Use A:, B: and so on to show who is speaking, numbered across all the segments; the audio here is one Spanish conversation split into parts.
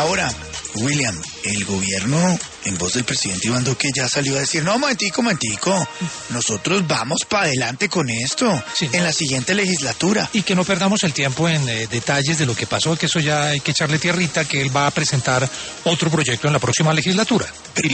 A: Ahora, William, el gobierno, en voz del presidente Iván Duque, ya salió a decir, no, momentico, nosotros vamos para adelante con esto,
B: sí,
A: en la siguiente legislatura.
B: Y que no perdamos el tiempo en detalles de lo que pasó, que eso ya hay que echarle tierrita, que él va a presentar otro proyecto en la próxima legislatura.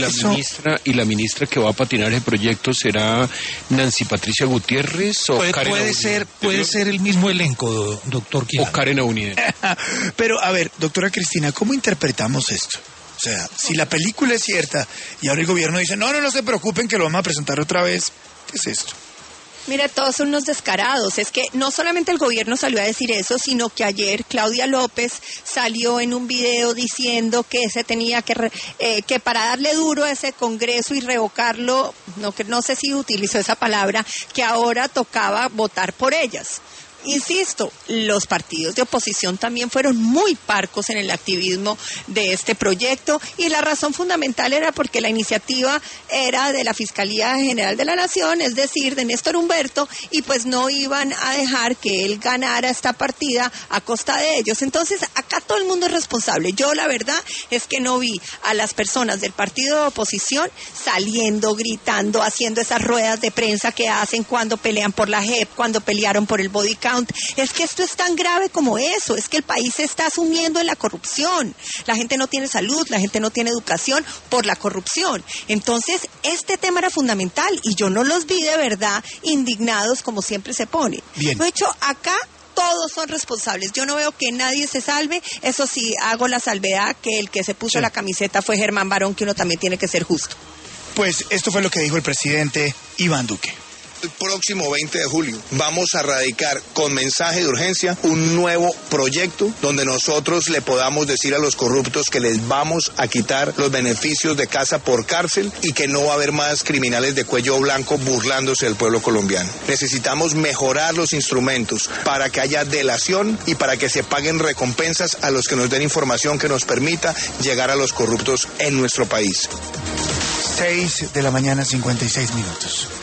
C: ¿Y la ministra que va a patinar el proyecto será Nancy Patricia Gutiérrez o Karen Aunier?
B: Puede ser el mismo elenco, doctor Quijano.
C: O Karen Aunier.
A: Pero, a ver, doctora Cristina, ¿cómo interpretamos esto? O sea, si la película es cierta y ahora el gobierno dice, no se preocupen que lo vamos a presentar otra vez, ¿qué es esto?
D: Mira, todos son unos descarados. Es que no solamente el gobierno salió a decir eso, sino que ayer Claudia López salió en un video diciendo que se tenía que para darle duro a ese Congreso y revocarlo, no sé si utilizó esa palabra, que ahora tocaba votar por ellas. Insisto, los partidos de oposición también fueron muy parcos en el activismo de este proyecto y la razón fundamental era porque la iniciativa era de la Fiscalía General de la Nación, es decir, de Néstor Humberto, y pues no iban a dejar que él ganara esta partida a costa de ellos. Entonces, acá todo el mundo es responsable. Yo la verdad es que no vi a las personas del partido de oposición saliendo, gritando, haciendo esas ruedas de prensa que hacen cuando pelean por la JEP, cuando pelearon por el body count. Es que esto es tan grave como eso, es que el país se está sumiendo en la corrupción, la gente no tiene salud, la gente no tiene educación por la corrupción. Entonces este tema era fundamental y yo no los vi de verdad indignados como siempre se pone.
A: Bien.
D: De hecho, acá todos son responsables, yo no veo que nadie se salve, eso sí, hago la salvedad que el que se puso la camiseta fue Germán Barón, que uno también tiene que ser justo.
A: Pues esto fue lo que dijo el presidente Iván Duque.
E: El próximo 20 de julio vamos a radicar con mensaje de urgencia un nuevo proyecto donde nosotros le podamos decir a los corruptos que les vamos a quitar los beneficios de casa por cárcel y que no va a haber más criminales de cuello blanco burlándose del pueblo colombiano. Necesitamos mejorar los instrumentos para que haya delación y para que se paguen recompensas a los que nos den información que nos permita llegar a los corruptos en nuestro país.
A: 6 de la mañana, 56 minutos.